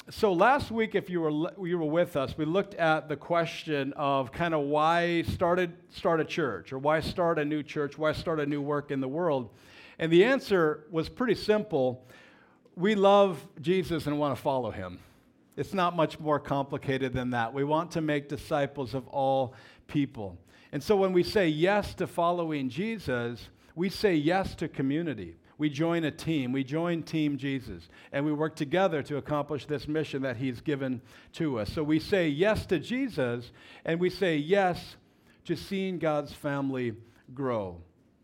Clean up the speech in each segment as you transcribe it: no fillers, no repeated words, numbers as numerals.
So last week, if you were with us, we looked at the question of kind of why start a church, or why start a new church, why start a new work in the world. And the answer was pretty simple. We love Jesus and want to follow him. It's not much more complicated than that. We want to make disciples of all people. And so when we say yes to following Jesus, we say yes to community. We join a team. We join Team Jesus. And we work together to accomplish this mission that he's given to us. So we say yes to Jesus, and we say yes to seeing God's family grow.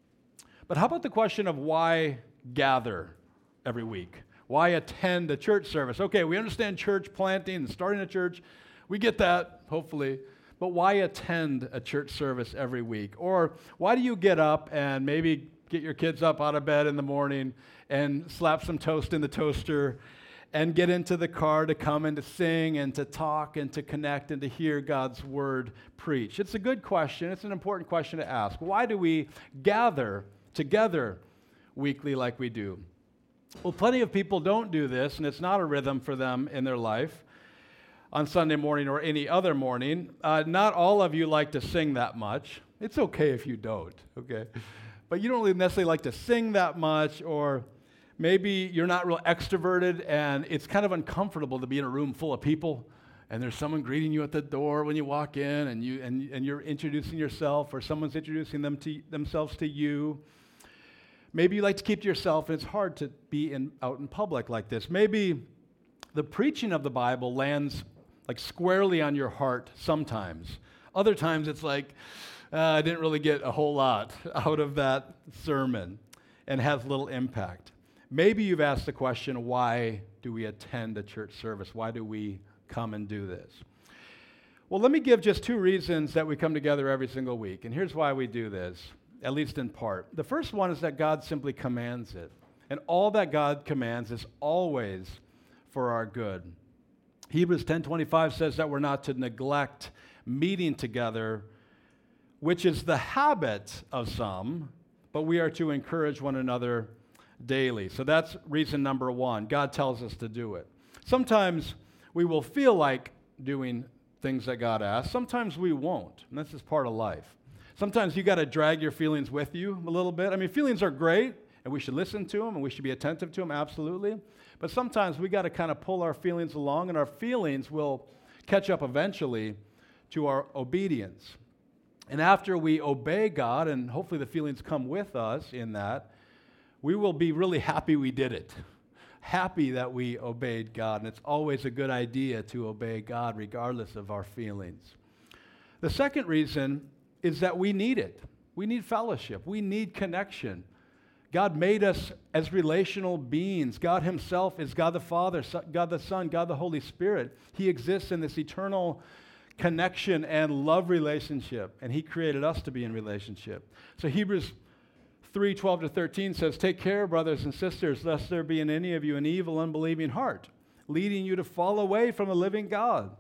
But how about the question of why gather every week? Why attend a church service? Okay, we understand church planting and starting a church. We get that, hopefully. But why attend a church service every week? Or why do you get up and maybe get your kids up out of bed in the morning and slap some toast in the toaster and get into the car to come and to sing and to talk and to connect and to hear God's word preached? It's a good question. It's an important question to ask. Why do we gather together weekly like we do? Well, plenty of people don't do this, and it's not a rhythm for them in their life on Sunday morning or any other morning. Not all of you like to sing that much. It's okay if you don't, okay? But you don't really necessarily like to sing that much, or maybe you're not real extroverted and it's kind of uncomfortable to be in a room full of people and there's someone greeting you at the door when you walk in and you're introducing yourself, or someone's introducing themselves to you. Maybe you like to keep to yourself and it's hard to be out in public like this. Maybe the preaching of the Bible lands like squarely on your heart sometimes. Other times it's like, I didn't really get a whole lot out of that sermon and has little impact. Maybe you've asked the question, why do we attend a church service? Why do we come and do this? Well, let me give just two reasons that we come together every single week. And here's why we do this, at least in part. The first one is that God simply commands it. And all that God commands is always for our good. Hebrews 10:25 says that we're not to neglect meeting together, which is the habit of some, but we are to encourage one another daily. So that's reason number one. God tells us to do it. Sometimes we will feel like doing things that God asks. Sometimes we won't, and this is part of life. Sometimes you got to drag your feelings with you a little bit. I mean, feelings are great, and we should listen to them, and we should be attentive to them, absolutely. But sometimes we got to kind of pull our feelings along, and our feelings will catch up eventually to our obedience. And after we obey God, and hopefully the feelings come with us in that, we will be really happy we did it. Happy that we obeyed God. And it's always a good idea to obey God regardless of our feelings. The second reason is that we need it. We need fellowship. We need connection. God made us as relational beings. God himself is God the Father, God the Son, God the Holy Spirit. He exists in this eternal connection and love relationship, and he created us to be in relationship. So Hebrews 3:12-13 says, "Take care, brothers and sisters, lest there be in any of you an evil, unbelieving heart, leading you to fall away from the living God."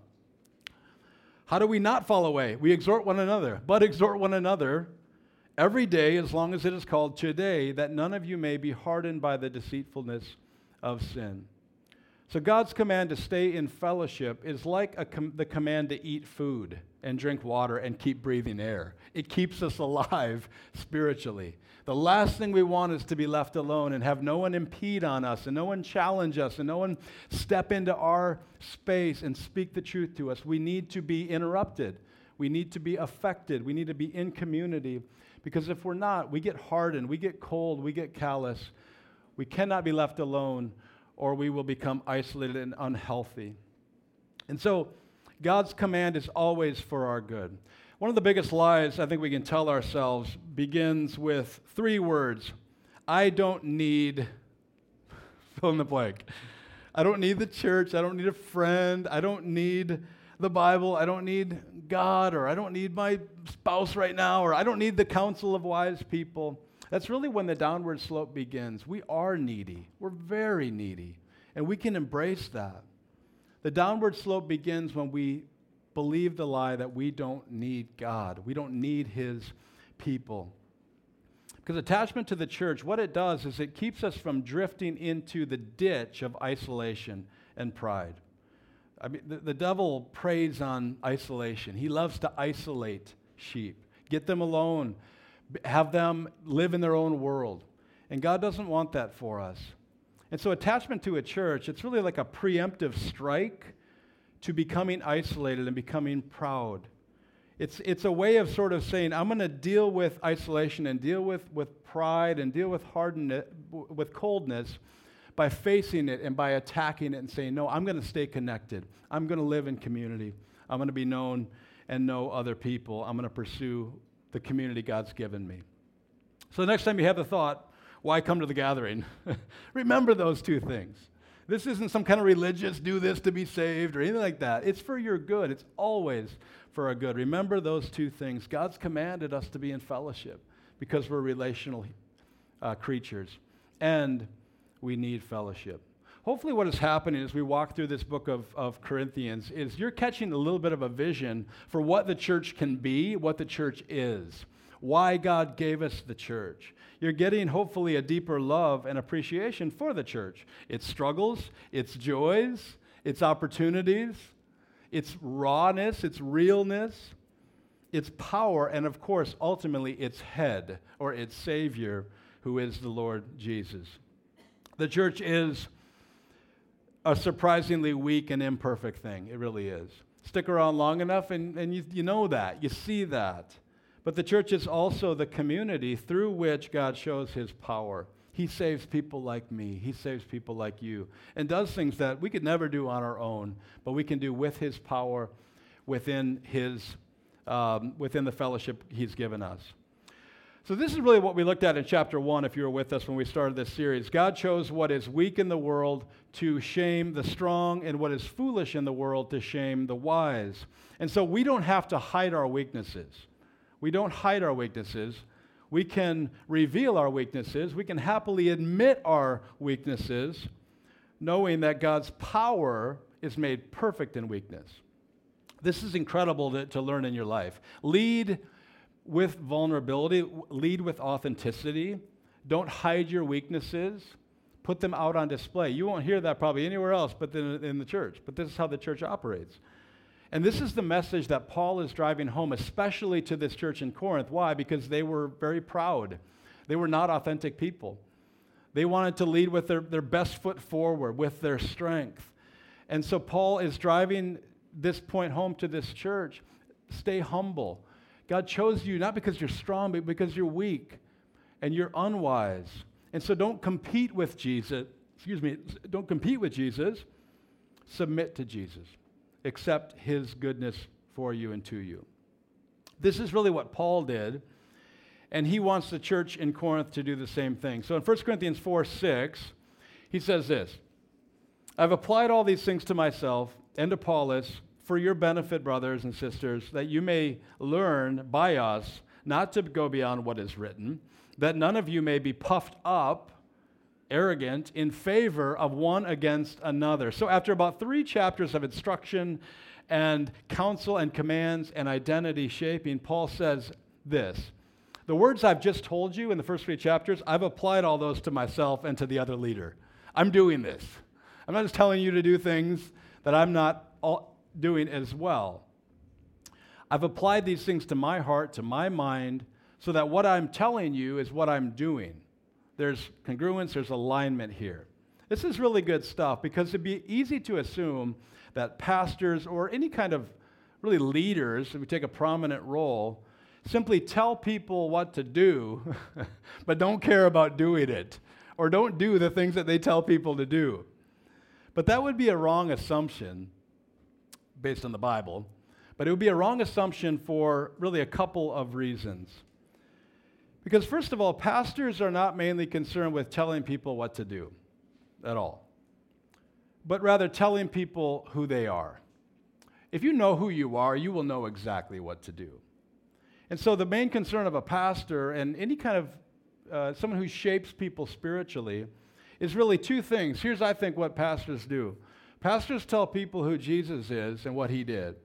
How do we not fall away? We exhort one another, but exhort one another every day, as long as it is called today, that none of you may be hardened by the deceitfulness of sin. So God's command to stay in fellowship is like the command to eat food and drink water and keep breathing air. It keeps us alive spiritually. The last thing we want is to be left alone and have no one impede on us and no one challenge us and no one step into our space and speak the truth to us. We need to be interrupted. We need to be affected. We need to be in community, because if we're not, we get hardened, we get cold, we get callous. We cannot be left alone, or we will become isolated and unhealthy. And so God's command is always for our good. One of the biggest lies I think we can tell ourselves begins with three words. I don't need, fill in the blank. I don't need the church. I don't need a friend. I don't need the Bible. I don't need God, or I don't need my spouse right now, or I don't need the counsel of wise people. That's really when the downward slope begins. We are needy. We're very needy, and we can embrace that. The downward slope begins when we believe the lie that we don't need God. We don't need his people. Because attachment to the church, what it does is it keeps us from drifting into the ditch of isolation and pride. I mean, the devil preys on isolation. He loves to isolate sheep, get them alone, have them live in their own world. And God doesn't want that for us. And so attachment to a church, it's really like a preemptive strike to becoming isolated and becoming proud. It's a way of sort of saying, I'm going to deal with isolation and deal with pride and deal with with coldness by facing it and by attacking it and saying, no, I'm going to stay connected. I'm going to live in community. I'm going to be known and know other people. I'm going to pursue the community God's given me. So the next time you have the thought, why come to the gathering? Remember those two things. This isn't some kind of religious, do this to be saved or anything like that. It's for your good. It's always for our good. Remember those two things. God's commanded us to be in fellowship because we're relational creatures, and we need fellowship. Hopefully what is happening as we walk through this book of Corinthians is you're catching a little bit of a vision for what the church can be, what the church is, why God gave us the church. You're getting, hopefully, a deeper love and appreciation for the church. Its struggles, its joys, its opportunities, its rawness, its realness, its power, and of course, ultimately, its head or its Savior, who is the Lord Jesus. The church is a surprisingly weak and imperfect thing. It really is. Stick around long enough and you know that. You see that. But the church is also the community through which God shows his power. He saves people like me. He saves people like you and does things that we could never do on our own, but we can do with his power within the fellowship he's given us. So this is really what we looked at in chapter 1, if you were with us when we started this series. God chose what is weak in the world to shame the strong and what is foolish in the world to shame the wise. And so we don't have to hide our weaknesses. We don't hide our weaknesses. We can reveal our weaknesses. We can happily admit our weaknesses, knowing that God's power is made perfect in weakness. This is incredible to learn in your life. Lead with vulnerability, lead with authenticity. Don't hide your weaknesses. Put them out on display. You won't hear that probably anywhere else but in the church, but this is how the church operates. And this is the message that Paul is driving home, especially to this church in Corinth. Why? Because they were very proud. They were not authentic people. They wanted to lead with their best foot forward, with their strength. And so Paul is driving this point home to this church. Stay humble. God chose you not because you're strong, but because you're weak and you're unwise. And so don't compete with Jesus. Don't compete with Jesus. Submit to Jesus. Accept his goodness for you and to you. This is really what Paul did, and he wants the church in Corinth to do the same thing. So in 1 Corinthians 4:6, he says this, I've applied all these things to myself and to Apollos for your benefit, brothers and sisters, that you may learn by us not to go beyond what is written, that none of you may be puffed up, arrogant, in favor of one against another. So after about 3 chapters of instruction and counsel and commands and identity shaping, Paul says this, the words I've just told you in the first 3 chapters, I've applied all those to myself and to the other leader. I'm doing this. I'm not just telling you to do things that I'm not doing as well. I've applied these things to my heart, to my mind, so that what I'm telling you is what I'm doing. There's congruence, there's alignment here. This is really good stuff because it'd be easy to assume that pastors or any kind of really leaders, if we take a prominent role, simply tell people what to do, but don't care about doing it, or don't do the things that they tell people to do. But that would be a wrong assumption based on the Bible, but it would be a wrong assumption for really a couple of reasons. Because first of all, pastors are not mainly concerned with telling people what to do at all, but rather telling people who they are. If you know who you are, you will know exactly what to do. And so the main concern of a pastor and any kind of someone who shapes people spiritually is really 2 things. Here's, I think, what pastors do. Pastors tell people who Jesus is and what he did.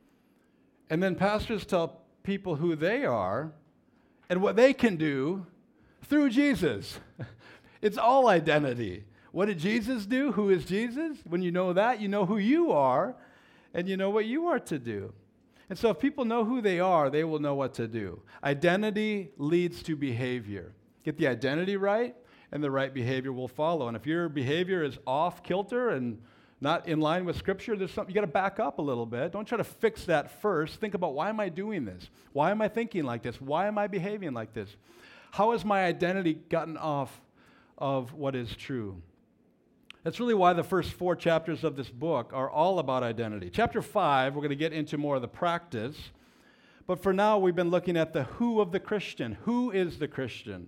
And then pastors tell people who they are and what they can do through Jesus. It's all identity. What did Jesus do? Who is Jesus? When you know that, you know who you are and you know what you are to do. And so if people know who they are, they will know what to do. Identity leads to behavior. Get the identity right, and the right behavior will follow. And if your behavior is off kilter and not in line with Scripture, there's something you got to back up a little bit. Don't try to fix that first. Think about, why am I doing this? Why am I thinking like this? Why am I behaving like this? How has my identity gotten off of what is true? That's really why the first 4 chapters of this book are all about identity. Chapter 5, we're going to get into more of the practice. But for now, we've been looking at the who of the Christian. Who is the Christian?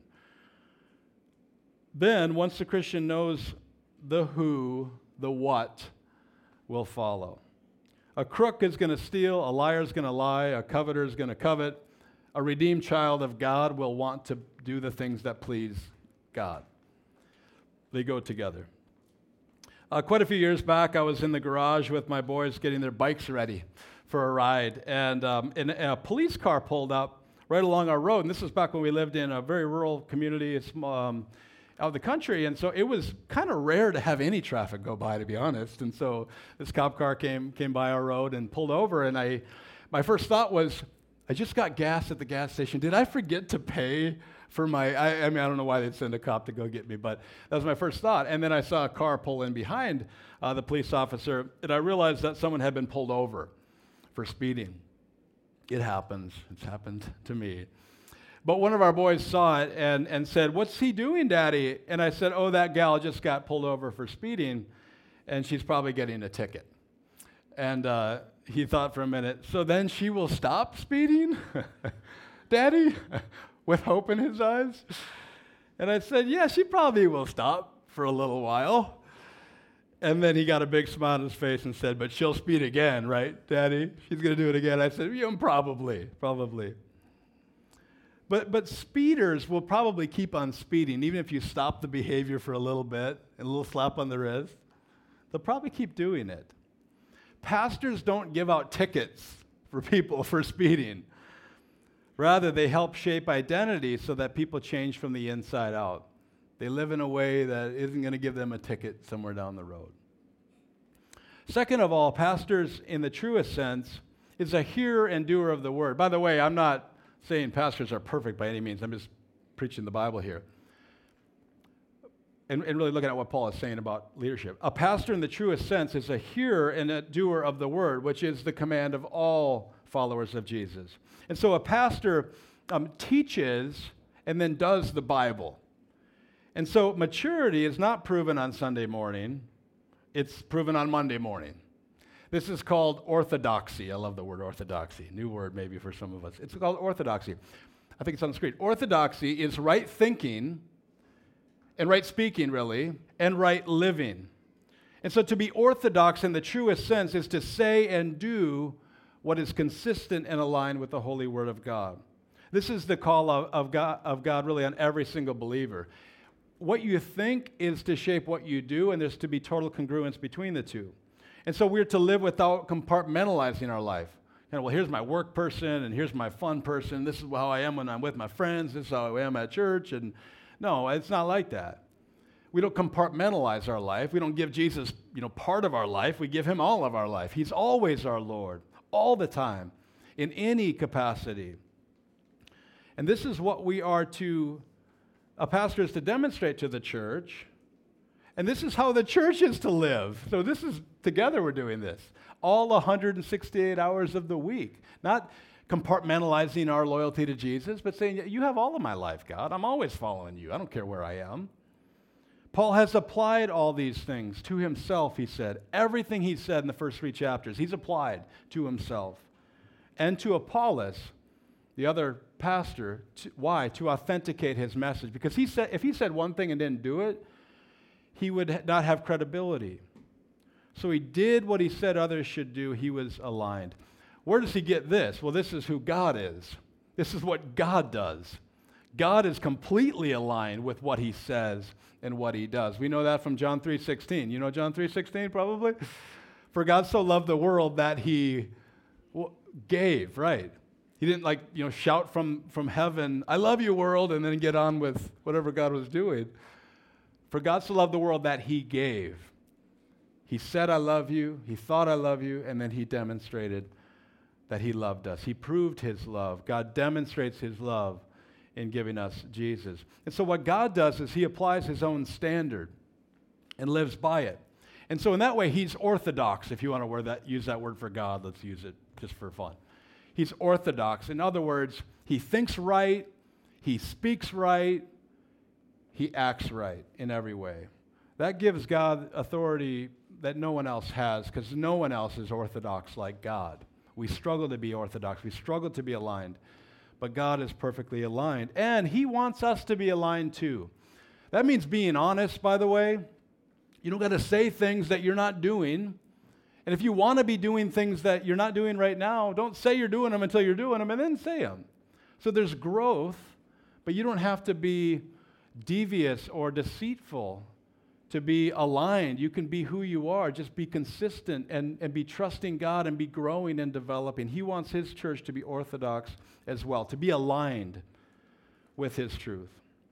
Then, once the Christian knows the who, the what will follow. A crook is going to steal, a liar is going to lie, a coveter is going to covet. A redeemed child of God will want to do the things that please God. They go together. Quite a few years back, I was in the garage with my boys getting their bikes ready for a ride, and a police car pulled up right along our road. And this was back when we lived in a very rural community out of the country, and so it was kind of rare to have any traffic go by, to be honest. And so this cop car came by our road and pulled over, and my first thought was, I just got gas at the gas station. Did I forget to pay for I mean, I don't know why they'd send a cop to go get me, but that was my first thought. And then I saw a car pull in behind the police officer, and I realized that someone had been pulled over for speeding. It happens. It's happened to me. But one of our boys saw it and said, "What's he doing, Daddy?" And I said, "Oh, that gal just got pulled over for speeding, and she's probably getting a ticket." And he thought for a minute, "So then she will stop speeding, Daddy?" With hope in his eyes. And I said, "Yeah, she probably will stop for a little while." And then he got a big smile on his face and said, "But she'll speed again, right, Daddy? She's going to do it again." I said, "Yeah, probably. But speeders will probably keep on speeding, even if you stop the behavior for a little bit and a little slap on the wrist. They'll probably keep doing it. Pastors don't give out tickets for people for speeding. Rather, they help shape identity so that people change from the inside out. They live in a way that isn't going to give them a ticket somewhere down the road. Second of all, pastors, in the truest sense, is a hearer and doer of the word. By the way, I'm not saying pastors are perfect by any means. I'm just preaching the Bible here. And really looking at what Paul is saying about leadership. A pastor, in the truest sense, is a hearer and a doer of the word, which is the command of all followers of Jesus. And so a pastor teaches and then does the Bible. And so maturity is not proven on Sunday morning. It's proven on Monday morning. This is called orthodoxy. I love the word orthodoxy. New word maybe for some of us. It's called orthodoxy. I think it's on the screen. Orthodoxy is right thinking and right speaking, really, and right living. And so to be orthodox in the truest sense is to say and do what is consistent and aligned with the holy word of God. This is the call of God really on every single believer. What you think is to shape what you do, and there's to be total congruence between the two. And so we're to live without compartmentalizing our life. Well, here's my work person, and here's my fun person. This is how I am when I'm with my friends. This is how I am at church. And no, it's not like that. We don't compartmentalize our life. We don't give Jesus, part of our life. We give him all of our life. He's always our Lord, all the time, in any capacity. And this is what we are to, a pastor is to demonstrate to the church. And this is how the church is to live. So this is, together we're doing this. All 168 hours of the week. Not compartmentalizing our loyalty to Jesus, but saying, you have all of my life, God. I'm always following you. I don't care where I am. Paul has applied all these things to himself, he said. Everything he said in the first 3 chapters, he's applied to himself. And to Apollos, the other pastor. Why? To authenticate his message. Because he said, if he said one thing and didn't do it, he would not have credibility. So he did what he said others should do. He was aligned. Where does he get this? Well, this is who God is. This is what God does. God is completely aligned with what he says and what he does. We know that from John 3:16. You know John 3:16 probably? For God so loved the world that he gave, right? He didn't shout from heaven, "I love you, world," and then get on with whatever God was doing. For God so loved the world that he gave. He said, I love you. He thought, I love you. And then he demonstrated that he loved us. He proved his love. God demonstrates his love in giving us Jesus. And so what God does is he applies his own standard and lives by it. And so in that way, he's orthodox. If you want to use that word for God, let's use it just for fun. He's orthodox. In other words, he thinks right, he speaks right, he acts right in every way. That gives God authority that no one else has, because no one else is orthodox like God. We struggle to be orthodox. We struggle to be aligned. But God is perfectly aligned. And he wants us to be aligned too. That means being honest, by the way. You don't got to say things that you're not doing. And if you want to be doing things that you're not doing right now, don't say you're doing them until you're doing them and then say them. So there's growth, but you don't have to be devious or deceitful to be aligned. You can be who you are. Just be consistent and be trusting God and be growing and developing. He wants his church to be orthodox as well, to be aligned with his truth.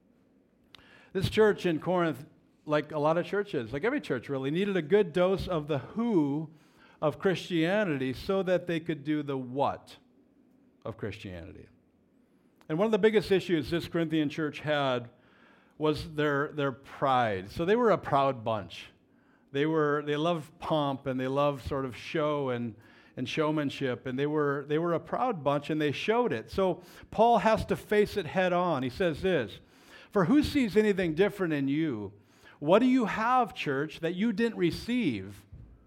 This church in Corinth, like a lot of churches, like every church really, needed a good dose of the who of Christianity so that they could do the what of Christianity. And one of the biggest issues this Corinthian church had was their pride. So they were a proud bunch. They loved pomp and they loved sort of show and showmanship, and they were a proud bunch, and they showed it. So Paul has to face it head on. He says this, "For who sees anything different in you? What do you have, church, that you didn't receive?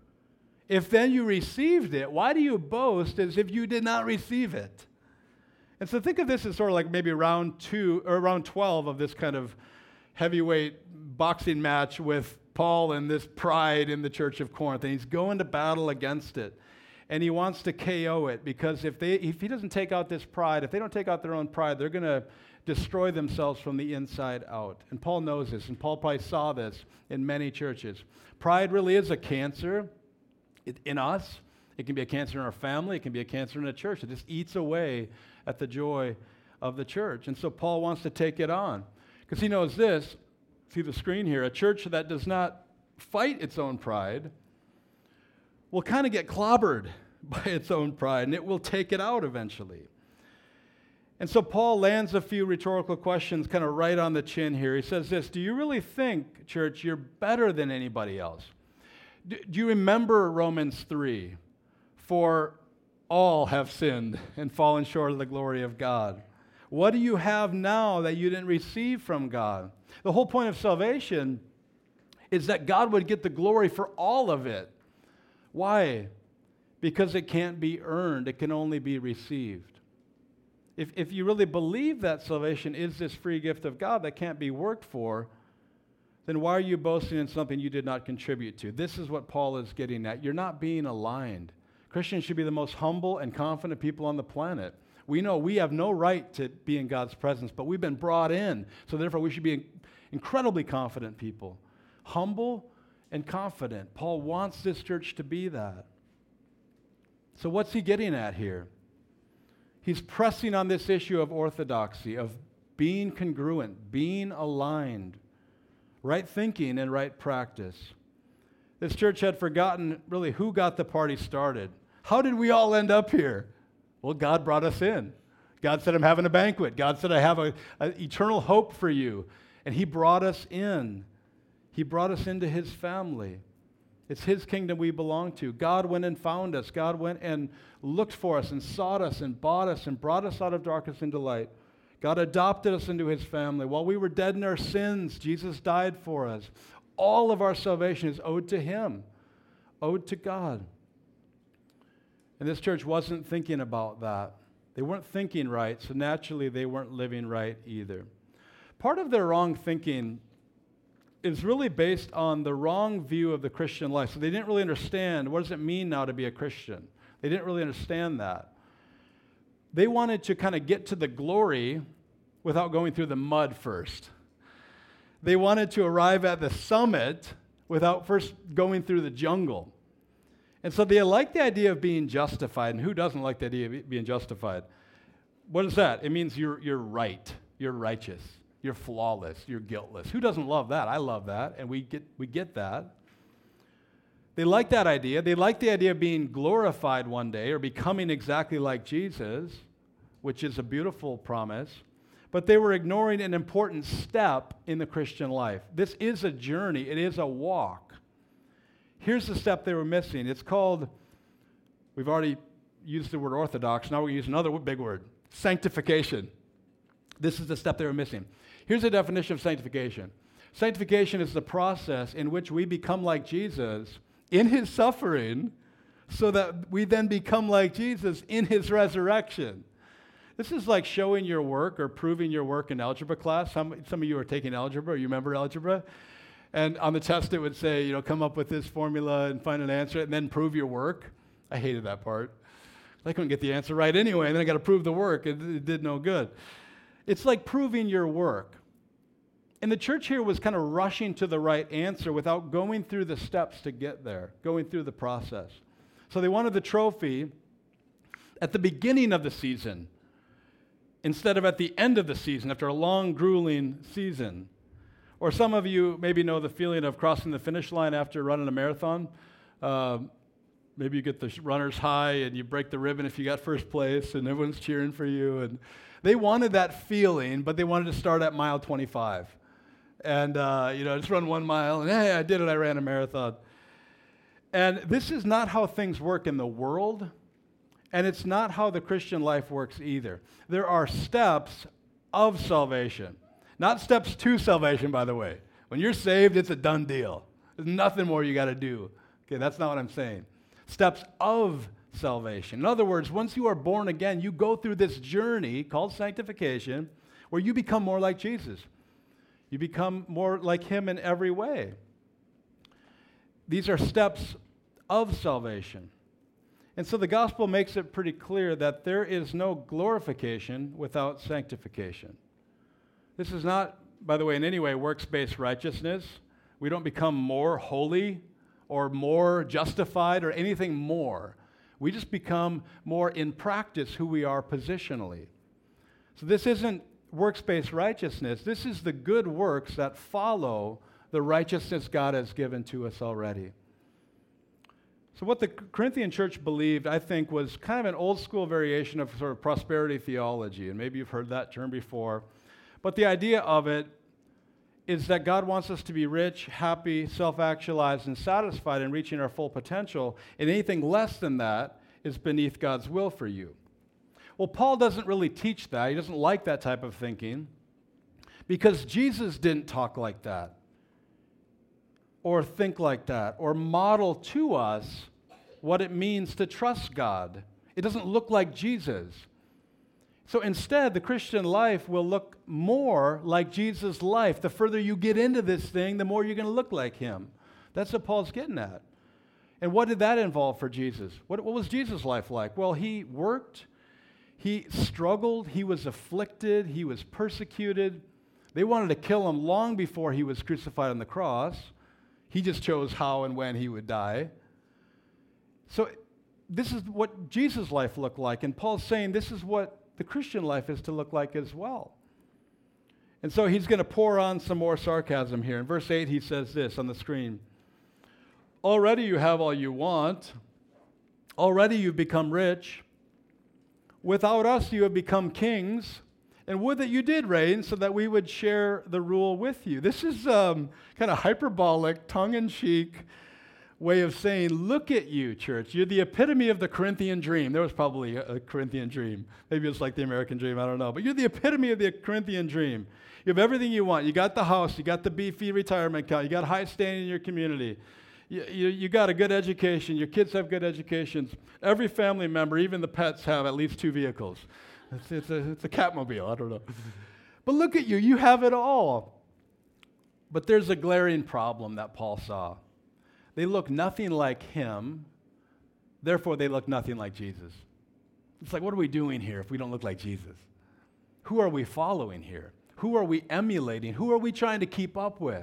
If then you received it, why do you boast as if you did not receive it?" And so think of this as sort of like maybe round 2 or round 12 of this kind of heavyweight boxing match with Paul and this pride in the church of Corinth. And he's going to battle against it. And he wants to KO it, because if he doesn't take out this pride, if they don't take out their own pride, they're going to destroy themselves from the inside out. And Paul knows this, and Paul probably saw this in many churches. Pride really is a cancer in us. It can be a cancer in our family. It can be a cancer in a church. It just eats away at the joy of the church. And so Paul wants to take it on, because he knows this. See the screen here. A church that does not fight its own pride will kind of get clobbered by its own pride, and it will take it out eventually. And so Paul lands a few rhetorical questions kind of right on the chin here. He says this, "Do you really think, church, you're better than anybody else? Do you remember Romans 3? For all have sinned and fallen short of the glory of God. What do you have now that you didn't receive from God?" The whole point of salvation is that God would get the glory for all of it. Why? Because it can't be earned. It can only be received. If you really believe that salvation is this free gift of God that can't be worked for, then why are you boasting in something you did not contribute to? This is what Paul is getting at. You're not being aligned. Christians should be the most humble and confident people on the planet. We know we have no right to be in God's presence, but we've been brought in. So therefore, we should be incredibly confident people. Humble and confident. Paul wants this church to be that. So what's he getting at here? He's pressing on this issue of orthodoxy, of being congruent, being aligned, right thinking and right practice. This church had forgotten really who got the party started. How did we all end up here? Well, God brought us in. God said, "I'm having a banquet." God said, "I have an eternal hope for you." And he brought us in. He brought us into his family. It's his kingdom we belong to. God went and found us. God went and looked for us and sought us and bought us and brought us out of darkness into light. God adopted us into his family. While we were dead in our sins, Jesus died for us. All of our salvation is owed to him, owed to God. And this church wasn't thinking about that. They weren't thinking right, so naturally they weren't living right either. Part of their wrong thinking is really based on the wrong view of the Christian life. So they didn't really understand, what does it mean now to be a Christian? They didn't really understand that. They wanted to kind of get to the glory without going through the mud first. They wanted to arrive at the summit without first going through the jungle. And so they liked the idea of being justified. And who doesn't like the idea of being justified? What is that? It means you're right, you're righteous, you're flawless, you're guiltless. Who doesn't love that? I love that, and we get that. They liked that idea. They liked the idea of being glorified one day or becoming exactly like Jesus, which is a beautiful promise. But they were ignoring an important step in the Christian life. This is a journey. It is a walk. Here's the step they were missing. It's called, we've already used the word orthodox. Now we use another big word, sanctification. This is the step they were missing. Here's the definition of sanctification. Sanctification is the process in which we become like Jesus in his suffering so that we then become like Jesus in his resurrection. This is like showing your work or proving your work in algebra class. Some of you are taking algebra. You remember algebra? And on the test it would say, come up with this formula and find an answer and then prove your work. I hated that part. I couldn't get the answer right anyway, and then I got to prove the work. It did no good. It's like proving your work. And the church here was kind of rushing to the right answer without going through the steps to get there, going through the process. So they wanted the trophy at the beginning of the season instead of at the end of the season, after a long, grueling season. Or some of you maybe know the feeling of crossing the finish line after running a marathon. Maybe you get the runner's high and you break the ribbon if you got first place and everyone's cheering for you. And they wanted that feeling, but they wanted to start at mile 25. And, just run 1 mile and, hey, I did it, I ran a marathon. And this is not how things work in the world, and it's not how the Christian life works either. There are steps of salvation, not steps to salvation, by the way. When you're saved, it's a done deal. There's nothing more you got to do. Okay, that's not what I'm saying. Steps of salvation. In other words, once you are born again, you go through this journey called sanctification where you become more like Jesus. You become more like him in every way. These are steps of salvation. And so the gospel makes it pretty clear that there is no glorification without sanctification. This is not, by the way, in any way works-based righteousness. We don't become more holy or more justified or anything more. We just become more in practice who we are positionally. So this isn't works-based righteousness. This is the good works that follow the righteousness God has given to us already. So what the Corinthian church believed, I think, was kind of an old school variation of sort of prosperity theology, and maybe you've heard that term before. But the idea of it is that God wants us to be rich, happy, self-actualized, and satisfied in reaching our full potential, and anything less than that is beneath God's will for you. Well, Paul doesn't really teach that. He doesn't like that type of thinking because Jesus didn't talk like that or think like that or model to us what it means to trust God. It doesn't look like Jesus. So instead, the Christian life will look more like Jesus' life. The further you get into this thing, the more you're going to look like him. That's what Paul's getting at. And what did that involve for Jesus? What was Jesus' life like? Well, he worked, he struggled, he was afflicted, he was persecuted. They wanted to kill him long before he was crucified on the cross. He just chose how and when he would die. So this is what Jesus' life looked like. And Paul's saying this is what the Christian life is to look like as well. And so he's going to pour on some more sarcasm here. In verse 8, he says this on the screen. Already you have all you want. Already you've become rich. Without us you have become kings. And would that you did reign so that we would share the rule with you. This is kind of hyperbolic, tongue-in-cheek way of saying, look at you, church. You're the epitome of the Corinthian dream. There was probably a Corinthian dream. Maybe it's like the American dream. I don't know. But you're the epitome of the Corinthian dream. You have everything you want. You got the house. You got the beefy retirement account. You got high standing in your community. You got a good education. Your kids have good educations. Every family member, even the pets, have at least 2 vehicles. It's a Catmobile. I don't know. But look at you. You have it all. But there's a glaring problem that Paul saw. They look nothing like him, therefore they look nothing like Jesus. It's like, what are we doing here if we don't look like Jesus? Who are we following here? Who are we emulating? Who are we trying to keep up with?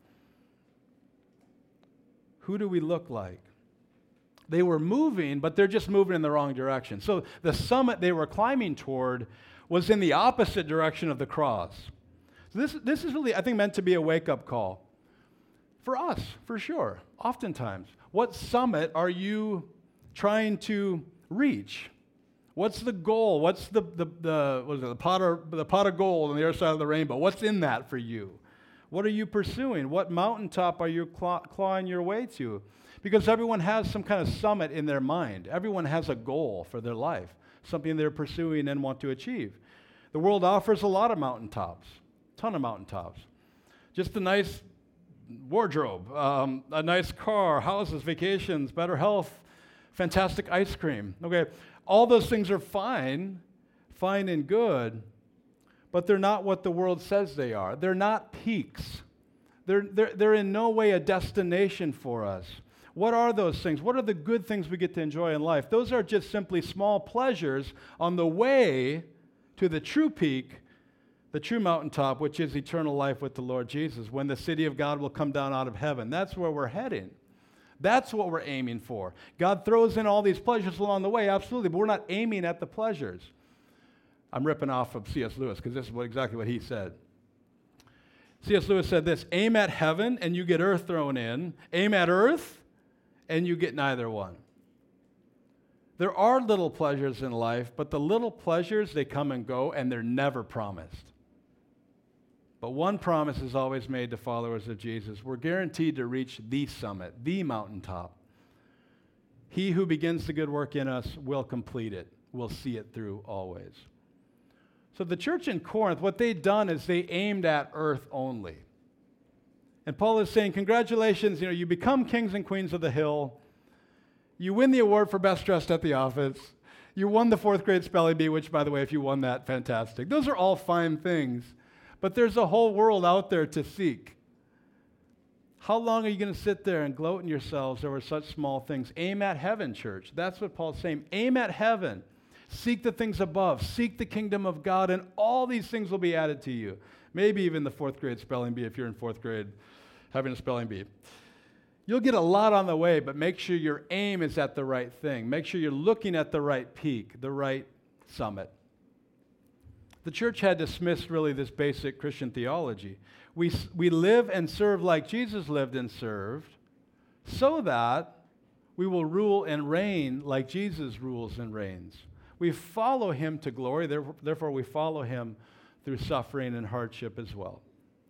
Who do we look like? They were moving, but they're just moving in the wrong direction. So the summit they were climbing toward was in the opposite direction of the cross. So this is really, I think, meant to be a wake-up call. For us, for sure, oftentimes. What summit are you trying to reach? What's the goal? What's the pot of gold on the other side of the rainbow? What's in that for you? What are you pursuing? What mountaintop are you clawing your way to? Because everyone has some kind of summit in their mind. Everyone has a goal for their life, something they're pursuing and want to achieve. The world offers a lot of mountaintops, a ton of mountaintops. Just a nice wardrobe, a nice car, houses, vacations, better health, fantastic ice cream. Okay, all those things are fine and good, but they're not what the world says they are. They're not peaks. They're in no way a destination for us. What are those things? What are the good things we get to enjoy in life? Those are just simply small pleasures on the way to the true peak, the true mountaintop, which is eternal life with the Lord Jesus, when the city of God will come down out of heaven. That's where we're heading. That's what we're aiming for. God throws in all these pleasures along the way, absolutely, but we're not aiming at the pleasures. I'm ripping off of C.S. Lewis because this is exactly what he said. C.S. Lewis said this: aim at heaven and you get earth thrown in. Aim at earth and you get neither one. There are little pleasures in life, but the little pleasures, they come and go, and they're never promised. But one promise is always made to followers of Jesus. We're guaranteed to reach the summit, the mountaintop. He who begins the good work in us will complete it. We'll see it through always. So the church in Corinth, what they'd done is they aimed at earth only. And Paul is saying, congratulations, you become kings and queens of the hill. You win the award for best dressed at the office. You won the 4th grade spelling bee, which, by the way, if you won that, fantastic. Those are all fine things. But there's a whole world out there to seek. How long are you going to sit there and gloat in yourselves over such small things? Aim at heaven, church. That's what Paul's saying. Aim at heaven. Seek the things above. Seek the kingdom of God, and all these things will be added to you. Maybe even the 4th grade spelling bee if you're in 4th grade having a spelling bee. You'll get a lot on the way, but make sure your aim is at the right thing. Make sure you're looking at the right peak, the right summit. The church had dismissed really this basic Christian theology. We live and serve like Jesus lived and served, so that we will rule and reign like Jesus rules and reigns. We follow him to glory, therefore we follow him through suffering and hardship as well.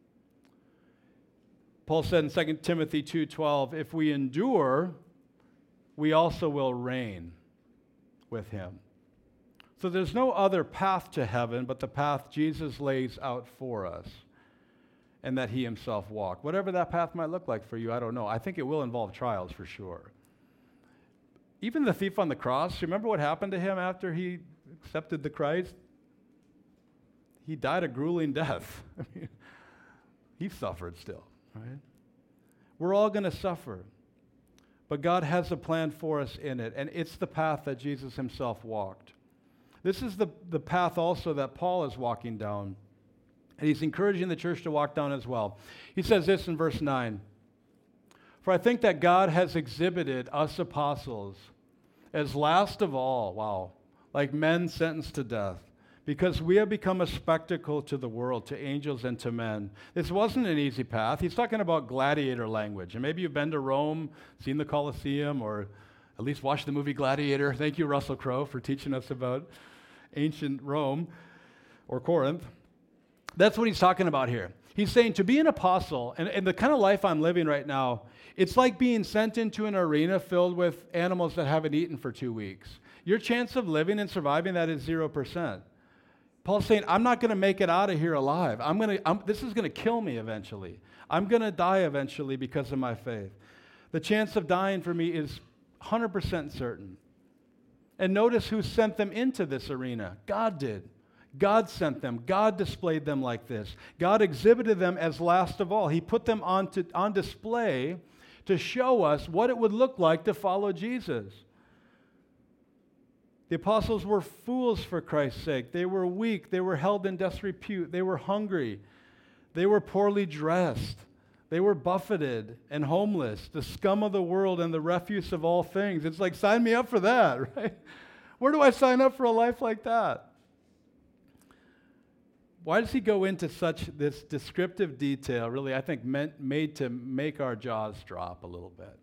Paul said in 2 Timothy 2:12, if we endure, we also will reign with him. So there's no other path to heaven but the path Jesus lays out for us and that he himself walked. Whatever that path might look like for you, I don't know. I think it will involve trials for sure. Even the thief on the cross, remember what happened to him after he accepted the Christ? He died a grueling death. I mean, he suffered still, right? We're all going to suffer. But God has a plan for us in it, and it's the path that Jesus himself walked. This is the path also that Paul is walking down, and he's encouraging the church to walk down as well. He says this in verse 9, for I think that God has exhibited us apostles as last of all, like men sentenced to death, because we have become a spectacle to the world, to angels and to men. This wasn't an easy path. He's talking about gladiator language. And maybe you've been to Rome, seen the Colosseum, or at least watched the movie Gladiator. Thank you, Russell Crowe, for teaching us about ancient Rome or Corinth. That's what he's talking about here. He's saying to be an apostle, and the kind of life I'm living right now, it's like being sent into an arena filled with animals that haven't eaten for 2 weeks. Your chance of living and surviving that is 0%. Paul's saying, I'm not going to make it out of here alive. This is going to kill me eventually. I'm going to die eventually because of my faith. The chance of dying for me is 100% certain. And notice who sent them into this arena. God did. God sent them. God displayed them like this. God exhibited them as last of all. He put them on display to show us what it would look like to follow Jesus. The apostles were fools for Christ's sake. They were weak. They were held in disrepute. They were hungry. They were poorly dressed. They were buffeted and homeless, the scum of the world and the refuse of all things. It's like, sign me up for that, right? Where do I sign up for a life like that? Why does he go into such this descriptive detail, really, I think, made to make our jaws drop a little bit?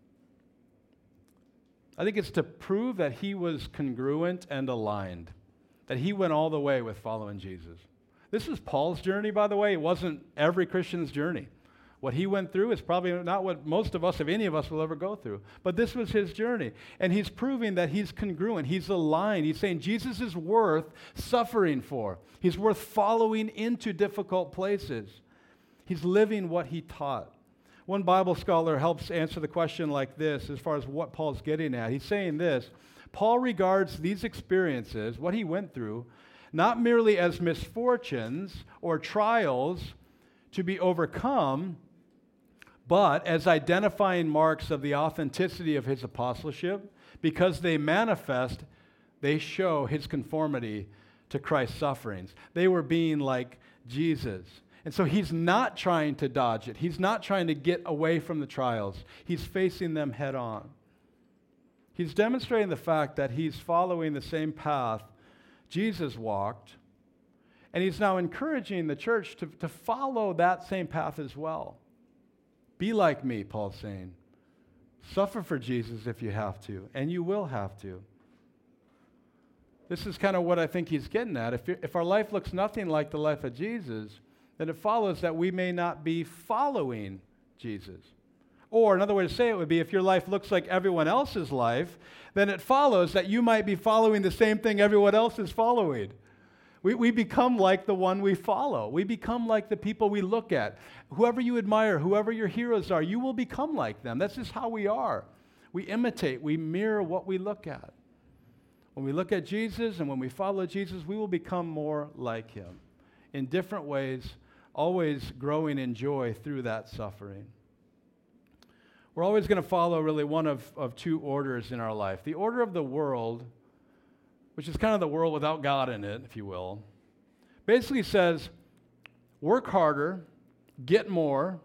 I think it's to prove that he was congruent and aligned, that he went all the way with following Jesus. This is Paul's journey, by the way. It wasn't every Christian's journey. What he went through is probably not what most of us, if any of us, will ever go through. But this was his journey. And he's proving that he's congruent. He's aligned. He's saying Jesus is worth suffering for. He's worth following into difficult places. He's living what he taught. One Bible scholar helps answer the question like this as far as what Paul's getting at. He's saying this: Paul regards these experiences, what he went through, not merely as misfortunes or trials to be overcome, but as identifying marks of the authenticity of his apostleship, because they manifest, they show his conformity to Christ's sufferings. They were being like Jesus. And so he's not trying to dodge it. He's not trying to get away from the trials. He's facing them head on. He's demonstrating the fact that he's following the same path Jesus walked, and he's now encouraging the church to follow that same path as well. Be like me, Paul's saying. Suffer for Jesus if you have to, and you will have to. This is kind of what I think he's getting at. If our life looks nothing like the life of Jesus, then it follows that we may not be following Jesus. Or another way to say it would be, if your life looks like everyone else's life, then it follows that you might be following the same thing everyone else is following. We become like the one we follow. We become like the people we look at. Whoever you admire, whoever your heroes are, you will become like them. That's just how we are. We imitate, we mirror what we look at. When we look at Jesus and when we follow Jesus, we will become more like him in different ways, always growing in joy through that suffering. We're always going to follow really one of two orders in our life. The order of the world, which is kind of the world without God in it, if you will, basically says, work harder, get more,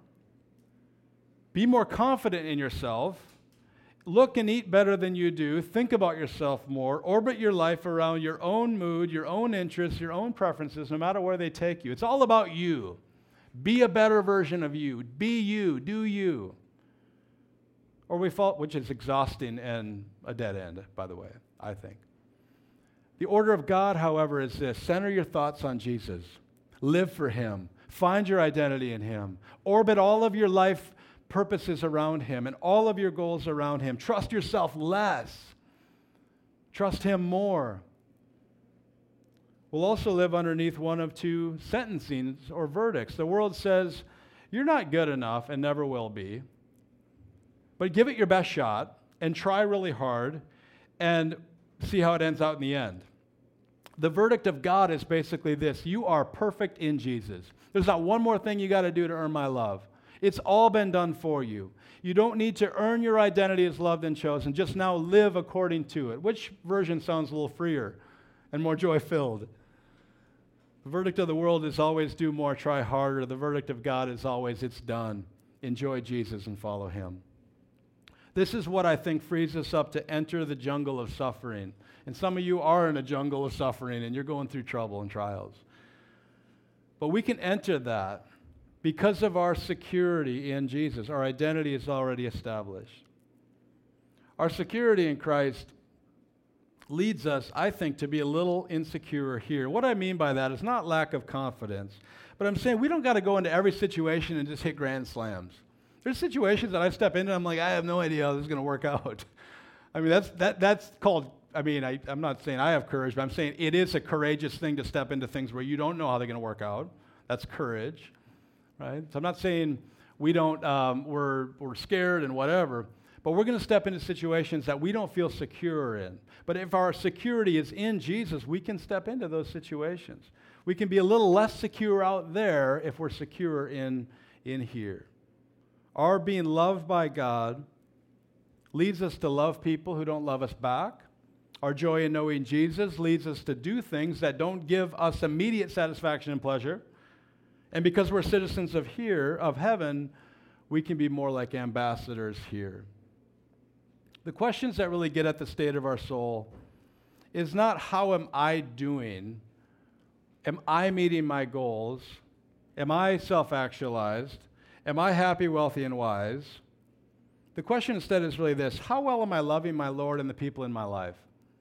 be more confident in yourself, look and eat better than you do, think about yourself more, orbit your life around your own mood, your own interests, your own preferences, no matter where they take you. It's all about you. Be a better version of you. Be you. Do you. Or we fall, which is exhausting and a dead end, by the way, I think. The order of God, however, is this: center your thoughts on Jesus. Live for him. Find your identity in him. Orbit all of your life purposes around him and all of your goals around him. Trust yourself less. Trust him more. We'll also live underneath one of two sentencings or verdicts. The world says, you're not good enough and never will be, but give it your best shot and try really hard and see how it ends out in the end. The verdict of God is basically this: you are perfect in Jesus. There's not one more thing you got to do to earn my love. It's all been done for you. You don't need to earn your identity as loved and chosen. Just now live according to it. Which version sounds a little freer and more joy-filled? The verdict of the world is always do more, try harder. The verdict of God is always it's done. Enjoy Jesus and follow him. This is what I think frees us up to enter the jungle of suffering. And some of you are in a jungle of suffering and you're going through trouble and trials. But we can enter that because of our security in Jesus. Our identity is already established. Our security in Christ leads us, I think, to be a little insecure here. What I mean by that is not lack of confidence, but I'm saying we don't got to go into every situation and just hit grand slams. There's situations that I step into and I'm like, I have no idea how this is going to work out. I mean, that's called, I'm not saying I have courage, but I'm saying it is a courageous thing to step into things where you don't know how they're going to work out. That's courage, right? So I'm not saying we don't, we're scared and whatever, but we're going to step into situations that we don't feel secure in. But if our security is in Jesus, we can step into those situations. We can be a little less secure out there if we're secure in here. Our being loved by God leads us to love people who don't love us back. Our joy in knowing Jesus leads us to do things that don't give us immediate satisfaction and pleasure. And because we're citizens of heaven, we can be more like ambassadors here. The questions that really get at the state of our soul is not how am I doing Am I meeting my goals? Am I self-actualized? Am I happy, wealthy, and wise? The question instead is really this: how well am I loving my Lord and the people in my life?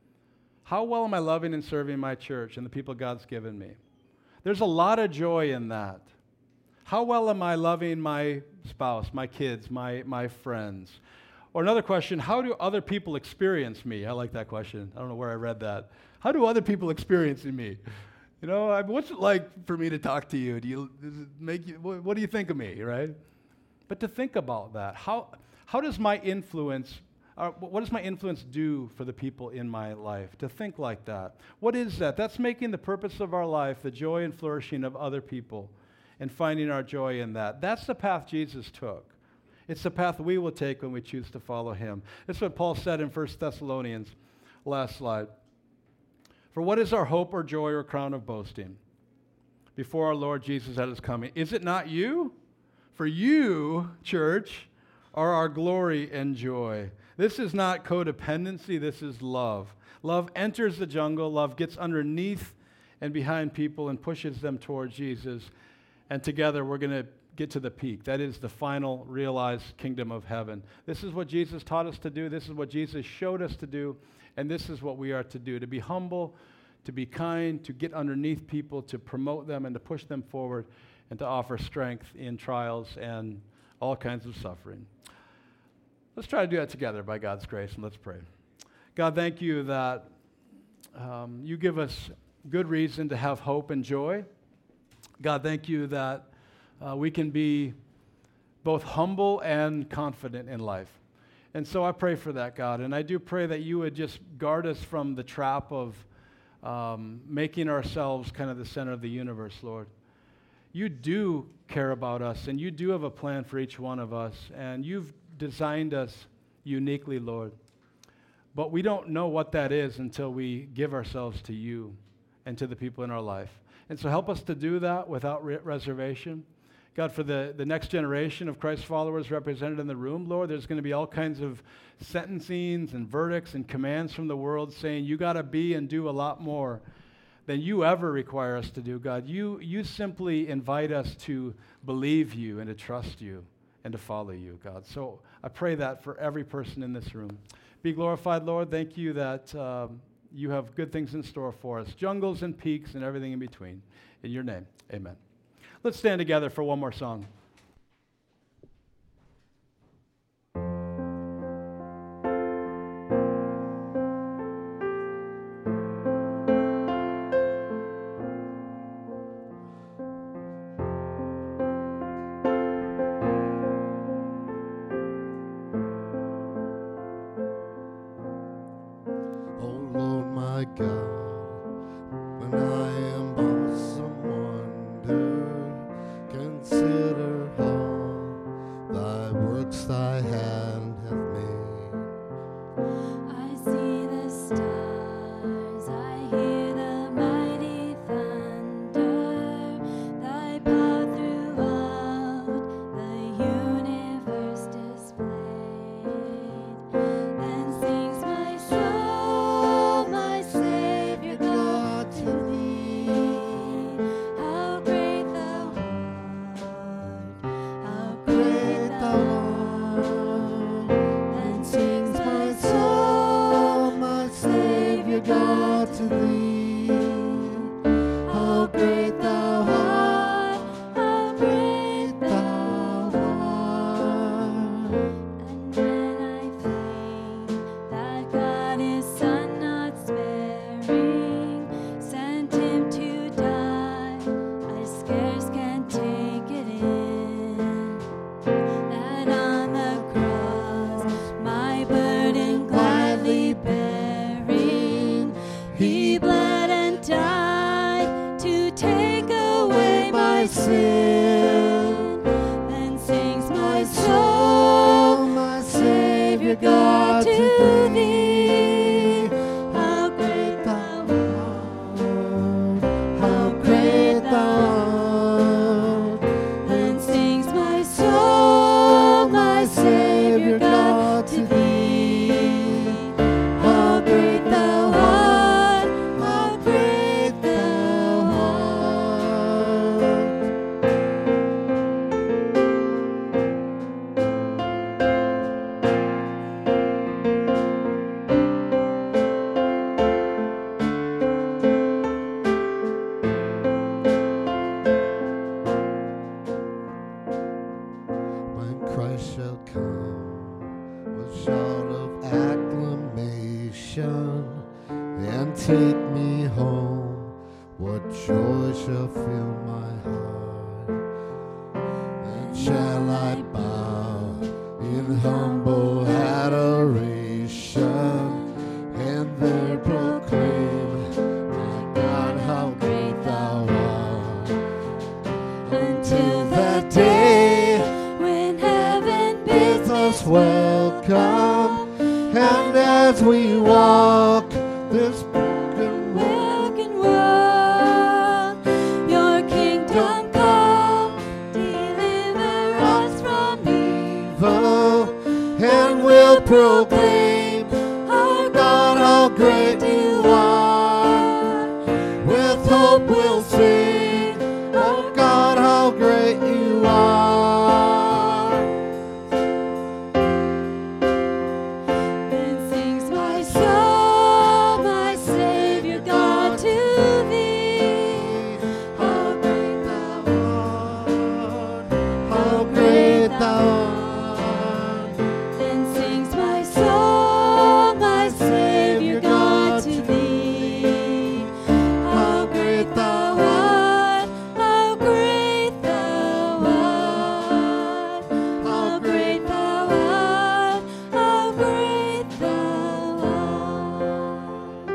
How well am I loving and serving my church and the people God's given me? There's a lot of joy in that. How well am I loving my spouse, my kids, my friends? Or another question, how do other people experience me? I like that question. I don't know where I read that. How do other people experience me? You know, what's it like for me to talk to you? Does it make you, what do you think of me, right? But to think about that, how does my influence, what does my influence do for the people in my life? To think like that. What is that? That's making the purpose of our life the joy and flourishing of other people and finding our joy in that. That's the path Jesus took. It's the path we will take when we choose to follow him. That's what Paul said in 1 Thessalonians, last slide. For what is our hope or joy or crown of boasting before our Lord Jesus at his coming? Is it not you? For you, church, are our glory and joy. This is not codependency, this is love. Love enters the jungle, love gets underneath and behind people and pushes them towards Jesus. And together we're going to get to the peak. That is the final realized kingdom of heaven. This is what Jesus taught us to do. This is what Jesus showed us to do. And this is what we are to do, to be humble, to be kind, to get underneath people, to promote them and to push them forward, and to offer strength in trials and all kinds of suffering. Let's try to do that together by God's grace, and let's pray. God, thank you that you give us good reason to have hope and joy. God, thank you that we can be both humble and confident in life. And so I pray for that, God. And I do pray that you would just guard us from the trap of making ourselves kind of the center of the universe, Lord. You do care about us, and you do have a plan for each one of us. And you've designed us uniquely, Lord. But we don't know what that is until we give ourselves to you and to the people in our life. And so help us to do that without reservation. God, for the next generation of Christ followers represented in the room, Lord, there's going to be all kinds of sentencings and verdicts and commands from the world saying you got to be and do a lot more than you ever require us to do, God. You simply invite us to believe you and to trust you and to follow you, God. So I pray that for every person in this room. Be glorified, Lord. Thank you that you have good things in store for us, jungles and peaks and everything in between. In your name, amen. Let's stand together for one more song. Oh Lord my God, when I am awesome wonder, consider all thy works thy hand hath made. I see the stars, I hear the mighty thunder, thy power throughout the universe displayed. Then sings my soul, my Savior God, to thee. How great thou art, how great thou art. Then sings my soul, my Savior God, to thee. How great thou art, how great thou art. And when I think that God his Son not sparing sent him to die, I scarce can take it in. That on the cross, my burden gladly bearing, he bled and died to take away my sin. Then sings my soul, my Savior God, to thee. How great thou art, how great thou art. Then sings my soul, my Savior God, to thee. How great thou art, how great thou art. and take me home. What joy shall fill my heart? Then shall I bow in humble adoration and there proclaim, my God, how great thou art. Until that day when heaven bids us welcome, and as we walk this broken world, your kingdom come, deliver us from evil, and we'll proclaim, our God, how great you are. With hope we'll sing, oh God, how great you are. Then sings my soul, my Savior God, to thee. How great thou art, How great thou art. then sings my soul, my Savior God, to thee. How great thou art, how great thou art, how great thou art, how great thou art.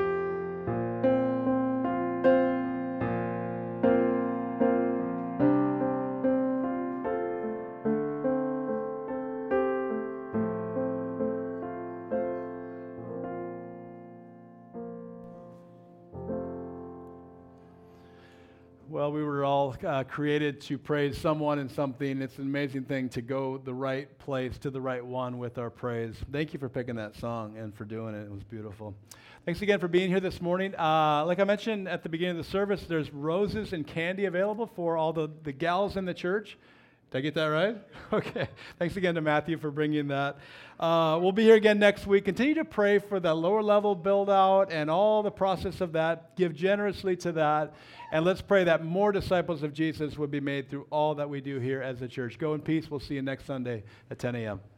Well, we were all created to praise someone and something. It's an amazing thing to go the right place to the right one with our praise. Thank you for picking that song and for doing it. It was beautiful. Thanks again for being here this morning. Like I mentioned at the beginning of the service, there's roses and candy available for all the gals in the church. Did I get that right? Okay. Thanks again to Matthew for bringing that. We'll be here again next week. Continue to pray for the lower level build out and all the process of that. Give generously to that. And let's pray that more disciples of Jesus would be made through all that we do here as a church. Go in peace. We'll see you next Sunday at 10 a.m.